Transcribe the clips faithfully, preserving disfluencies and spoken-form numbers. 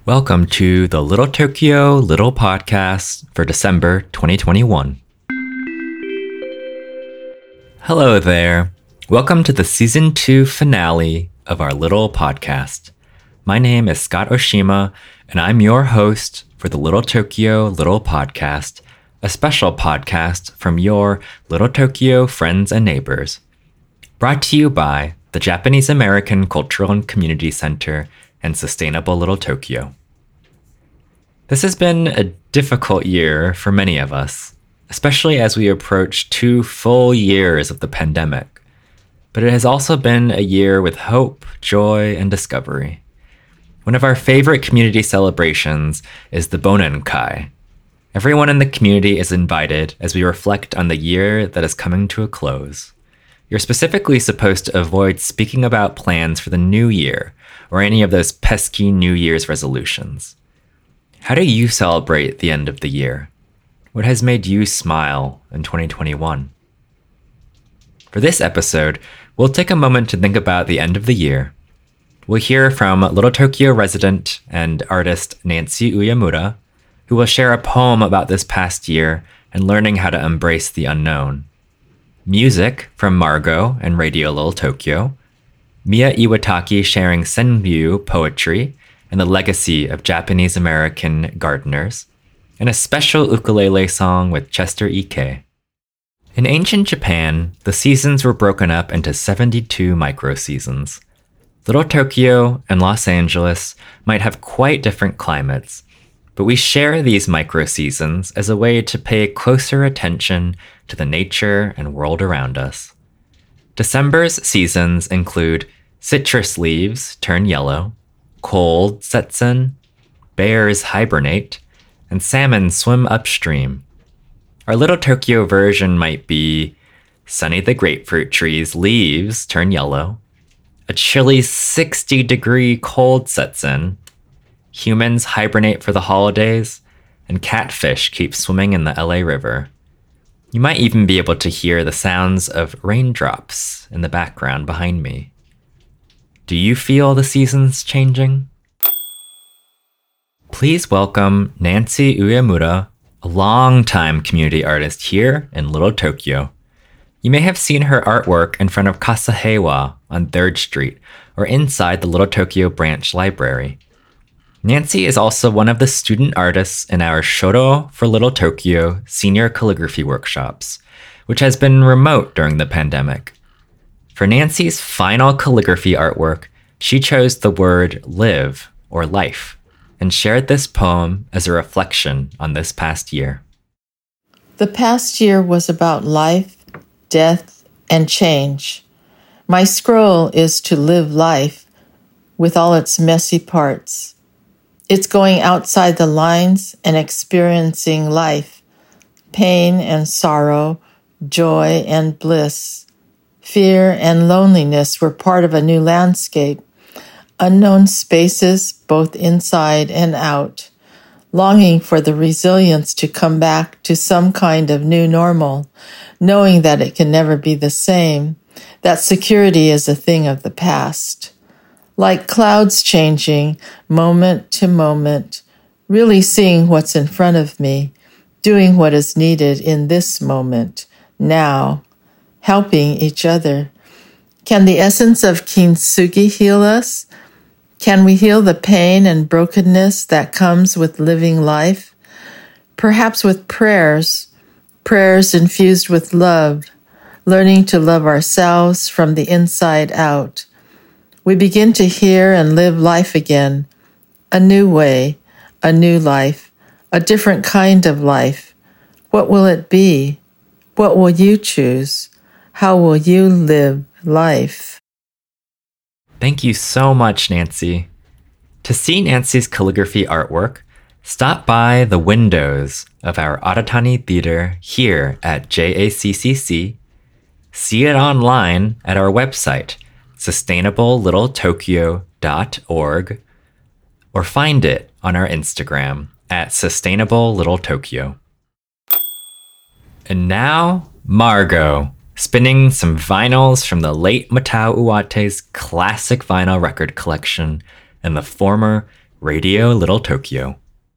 Welcome to the Little Tokyo Little Podcast for December twenty twenty-one. Hello there. Welcome to the season two finale of our Little Podcast. My name is Scott Oshima, and I'm your host for the Little Tokyo Little Podcast, a special podcast from your Little Tokyo friends and neighbors. Brought to you by the Japanese American Cultural and Community Center and Sustainable Little Tokyo. This has been a difficult year for many of us, especially as we approach two full years of the pandemic. But it has also been a year with hope, joy, and discovery. One of our favorite community celebrations is the Bonenkai. Everyone in the community is invited as we reflect on the year that is coming to a close. You're specifically supposed to avoid speaking about plans for the new year or any of those pesky New Year's resolutions. How do you celebrate the end of the year? What has made you smile in twenty twenty-one? For this episode, we'll take a moment to think about the end of the year. We'll hear from Little Tokyo resident and artist Nancy Uyemura, who will share a poem about this past year and learning how to embrace the unknown. Music from Margot and Radio Little Tokyo, Mia Iwataki sharing Senryu poetry and the legacy of Japanese American gardeners, and a special ukulele song with Chester Ike. In ancient Japan, the seasons were broken up into seventy-two micro-seasons. Little Tokyo and Los Angeles might have quite different climates, but we share these micro-seasons as a way to pay closer attention to the nature and world around us. December's seasons include citrus leaves turn yellow, cold sets in, bears hibernate, and salmon swim upstream. Our Little Tokyo version might be Sunny the grapefruit tree's leaves turn yellow, a chilly sixty degree cold sets in, humans hibernate for the holidays, and catfish keep swimming in the L A River. You might even be able to hear the sounds of raindrops in the background behind me. Do you feel the seasons changing? Please welcome Nancy Uyemura, a longtime community artist here in Little Tokyo. You may have seen her artwork in front of Casa Heiwa on third street or inside the Little Tokyo branch library. Nancy is also one of the student artists in our Shoro for Little Tokyo senior calligraphy workshops, which has been remote during the pandemic. For Nancy's final calligraphy artwork, she chose the word live or life and shared this poem as a reflection on this past year. The past year was about life, death, and change. My scroll is to live life with all its messy parts. It's going outside the lines and experiencing life, pain and sorrow, joy and bliss. Fear and loneliness were part of a new landscape, unknown spaces both inside and out, longing for the resilience to come back to some kind of new normal, knowing that it can never be the same, that security is a thing of the past. Like clouds changing moment to moment, really seeing what's in front of me, doing what is needed in this moment, now, helping each other. Can the essence of kintsugi heal us? Can we heal the pain and brokenness that comes with living life? Perhaps with prayers, prayers infused with love, learning to love ourselves from the inside out. We begin to hear and live life again, a new way, a new life, a different kind of life. What will it be? What will you choose? How will you live life? Thank you so much, Nancy. To see Nancy's calligraphy artwork, stop by the windows of our Aratani Theater here at J A C C C, see it online at our website, sustainable little tokyo dot org, or find it on our Instagram at sustainable little tokyo. And now, Margot, spinning some vinyls from the late Matao Uwate's classic vinyl record collection and the former Radio Little Tokyo.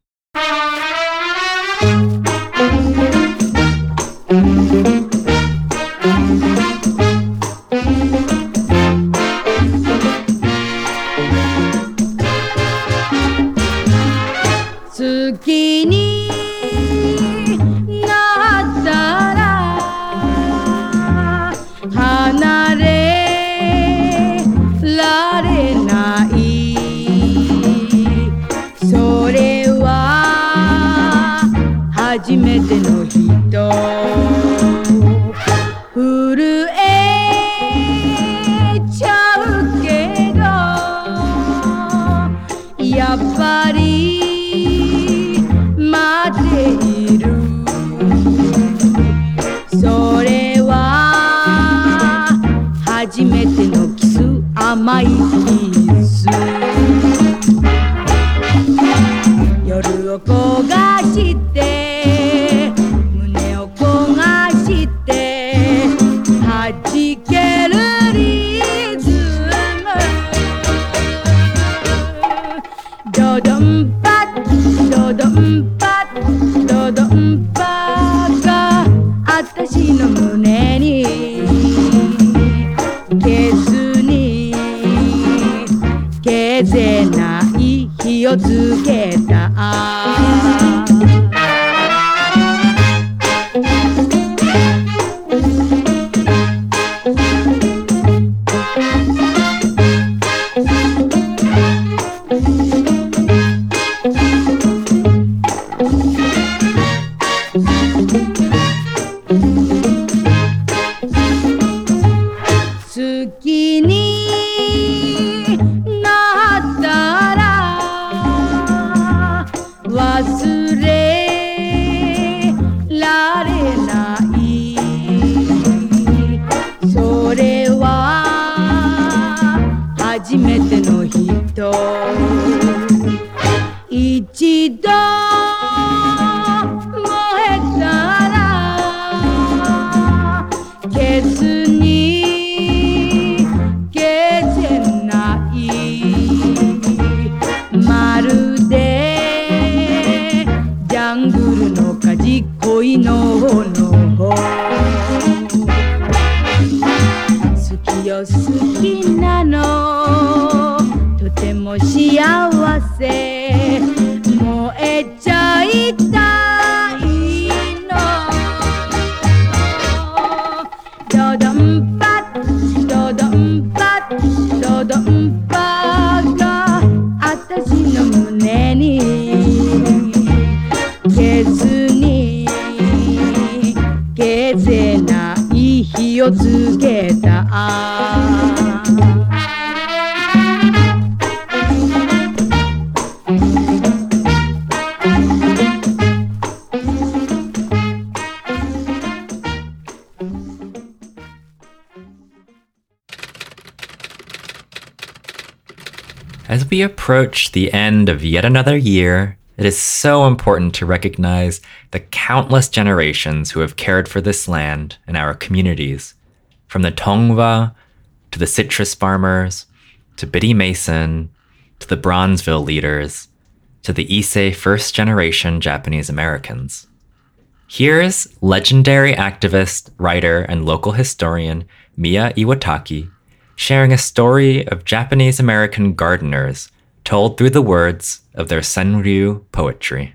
As we approach the end of yet another year, it is so important to recognize the countless generations who have cared for this land and our communities, from the Tongva to the citrus farmers, to Biddy Mason, to the Bronzeville leaders, to the Issei first-generation Japanese Americans. Here's legendary activist, writer, and local historian Miya Iwataki sharing a story of Japanese American gardeners told through the words of their senryu poetry.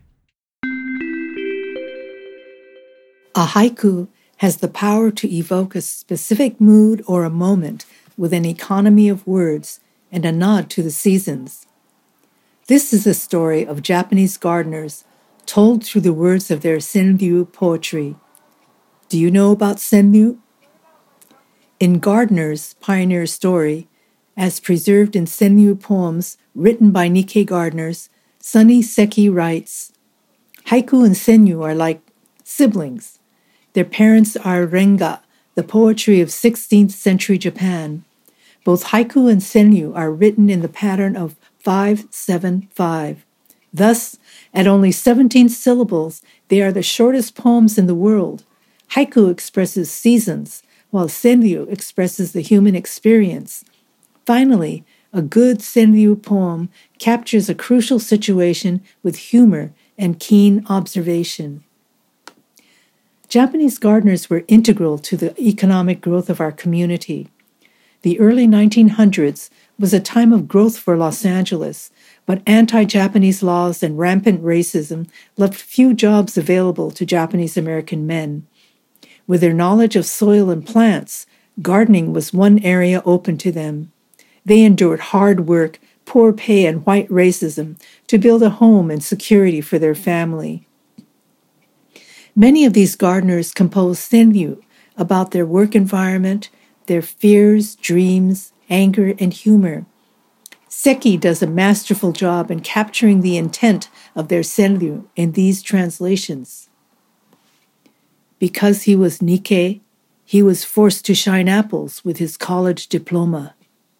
A haiku has the power to evoke a specific mood or a moment with an economy of words and a nod to the seasons. This is a story of Japanese gardeners told through the words of their senryu poetry. Do you know about senryu? In Gardener's pioneer story, as preserved in senryu poems written by Nikkei gardeners, Sunny Seki writes, "Haiku and senryu are like siblings. Their parents are renga, the poetry of sixteenth century Japan. Both haiku and senryu are written in the pattern of five seven five. Thus, at only seventeen syllables, they are the shortest poems in the world. Haiku expresses seasons, while senryu expresses the human experience. Finally, a good Senryu poem captures a crucial situation with humor and keen observation. Japanese gardeners were integral to the economic growth of our community. The early nineteen hundreds was a time of growth for Los Angeles, but anti-Japanese laws and rampant racism left few jobs available to Japanese American men. With their knowledge of soil and plants, gardening was one area open to them. They endured hard work, poor pay, and white racism to build a home and security for their family. Many of these gardeners composed senryu about their work environment, their fears, dreams, anger, and humor. Seki does a masterful job in capturing the intent of their senryu in these translations. Because he was Nikkei, he was forced to shine apples with his college diploma.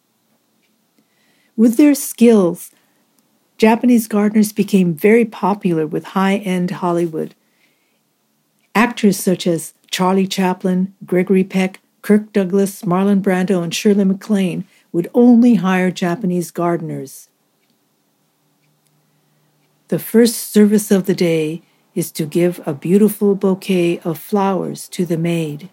With their skills, Japanese gardeners became very popular with high-end Hollywood. Actors such as Charlie Chaplin, Gregory Peck, Kirk Douglas, Marlon Brando, and Shirley MacLaine would only hire Japanese gardeners. The first service of the day is to give a beautiful bouquet of flowers to the maid.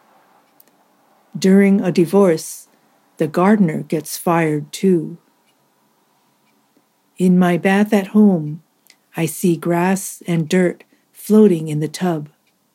During a divorce, the gardener gets fired too. In my bath at home, I see grass and dirt floating in the tub.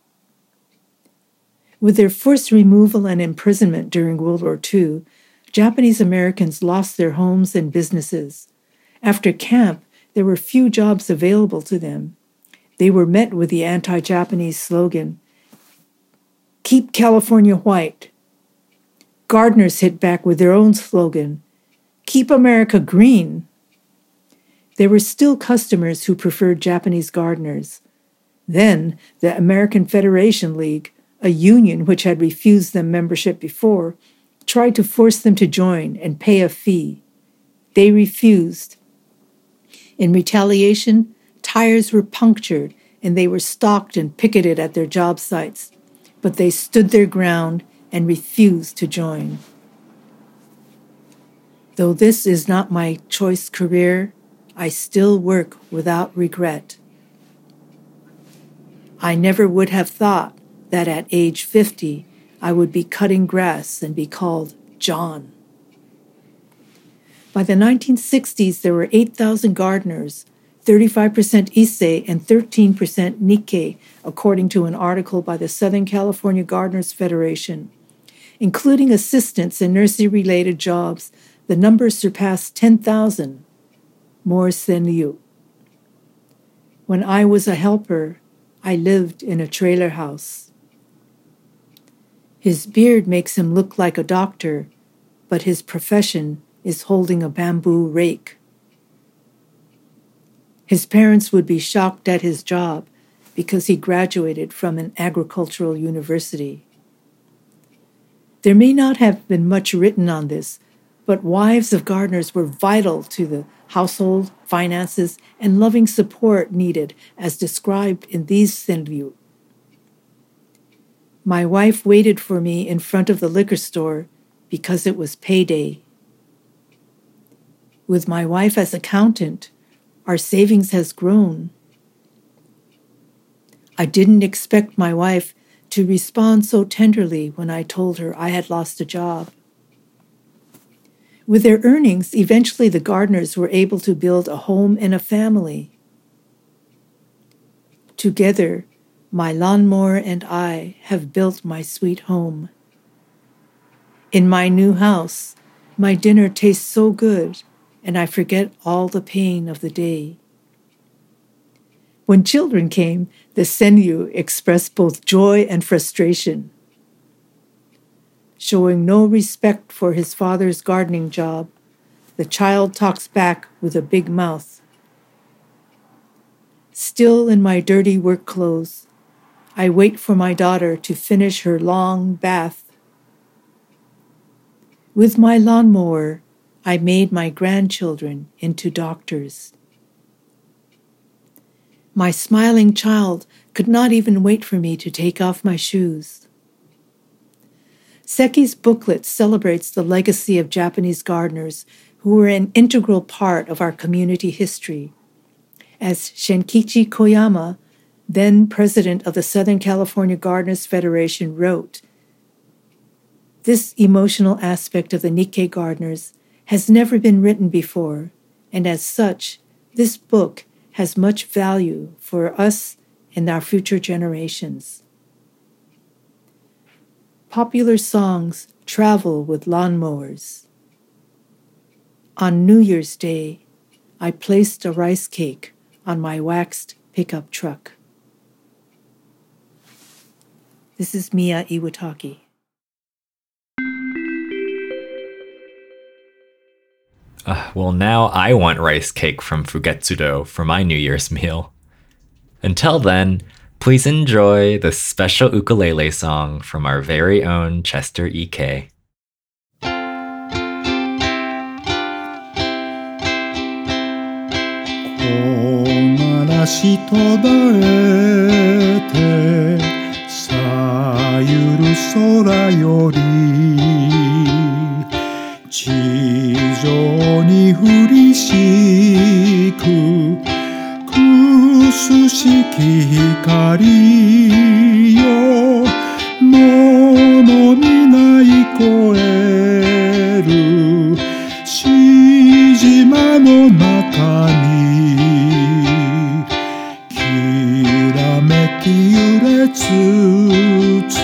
With their forced removal and imprisonment during World War Two, Japanese Americans lost their homes and businesses. After camp, there were few jobs available to them. They were met with the anti-Japanese slogan, "Keep California white." Gardeners hit back with their own slogan, "Keep America green." There were still customers who preferred Japanese gardeners. Then, the American Federation League, a union which had refused them membership before, tried to force them to join and pay a fee. They refused. In retaliation, tires were punctured and they were stalked and picketed at their job sites, but they stood their ground and refused to join. Though this is not my choice career, I still work without regret. I never would have thought that at age fifty, I would be cutting grass and be called John. By the nineteen sixties, there were eight thousand gardeners, thirty-five percent Issei and thirteen percent Nikkei, according to an article by the Southern California Gardeners Federation. Including assistants and nursery-related jobs, the number surpassed ten thousand. More senryu. When I was a helper, I lived in a trailer house. His beard makes him look like a doctor, but his profession is holding a bamboo rake. His parents would be shocked at his job because he graduated from an agricultural university. There may not have been much written on this, but wives of gardeners were vital to the household, finances, and loving support needed as described in these senryu. My wife waited for me in front of the liquor store because it was payday. With my wife as accountant, our savings has grown. I didn't expect my wife to respond so tenderly when I told her I had lost a job. With their earnings, eventually the gardeners were able to build a home and a family. Together, my lawnmower and I have built my sweet home. In my new house, my dinner tastes so good, and I forget all the pain of the day. When children came, the senryu expressed both joy and frustration. Showing no respect for his father's gardening job, the child talks back with a big mouth. Still in my dirty work clothes, I wait for my daughter to finish her long bath. With my lawnmower, I made my grandchildren into doctors. My smiling child could not even wait for me to take off my shoes. Seki's booklet celebrates the legacy of Japanese gardeners who were an integral part of our community history. As Shenkichi Koyama, then president of the Southern California Gardeners Federation, wrote, "This emotional aspect of the Nikkei gardeners has never been written before, and as such, this book has much value for us and our future generations." Popular songs travel with lawnmowers. On New Year's Day, I placed a rice cake on my waxed pickup truck. This is Mia Iwataki. Uh, well, now I want rice cake from Fugetsudo for my New Year's meal. Until then, please enjoy this special ukulele song from our very own Chester E K. 木枯らし途絶えてさゆる空より地上に降りしく苦しき光よ物見ない越えるし島の中にきらめき揺れつつ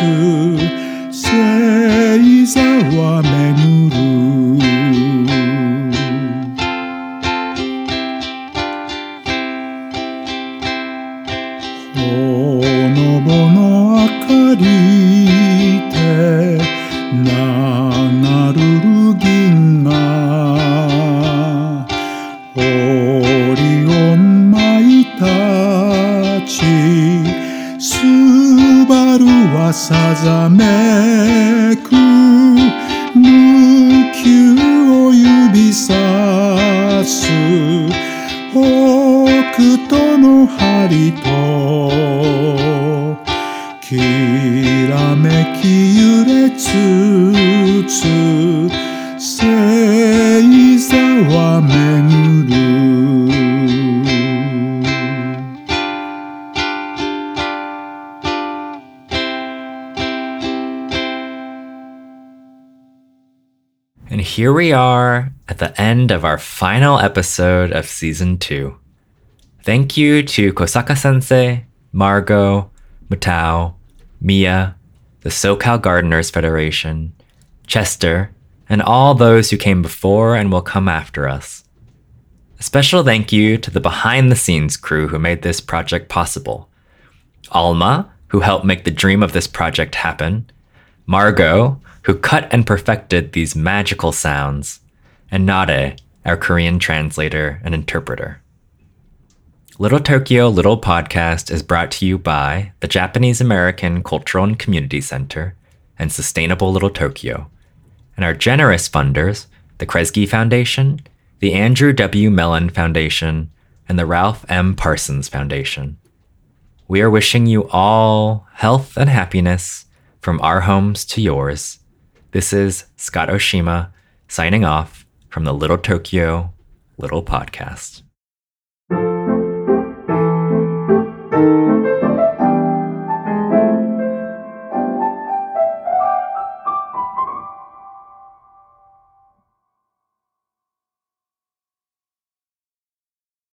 星座は巡るほのぼの明かりで流るる銀河オリオン舞たちスバルはさざめく無休を指さす北斗の針ときらめき揺れつつ星座は巡る And here we are at the end of our final episode of season two. Thank you to Kosaka Sensei, Margot, Matao, Mia, the SoCal Gardeners Federation, Chester, and all those who came before and will come after us. A special thank you to the behind-the-scenes crew who made this project possible. Alma, who helped make the dream of this project happen, Margot, who cut and perfected these magical sounds, and Nade, our Korean translator and interpreter. Little Tokyo Little Podcast is brought to you by the Japanese American Cultural and Community Center and Sustainable Little Tokyo, and our generous funders, the Kresge Foundation, the Andrew W. Mellon Foundation, and the Ralph M. Parsons Foundation. We are wishing you all health and happiness from our homes to yours. This is Scott Oshima signing off from the Little Tokyo Little Podcast.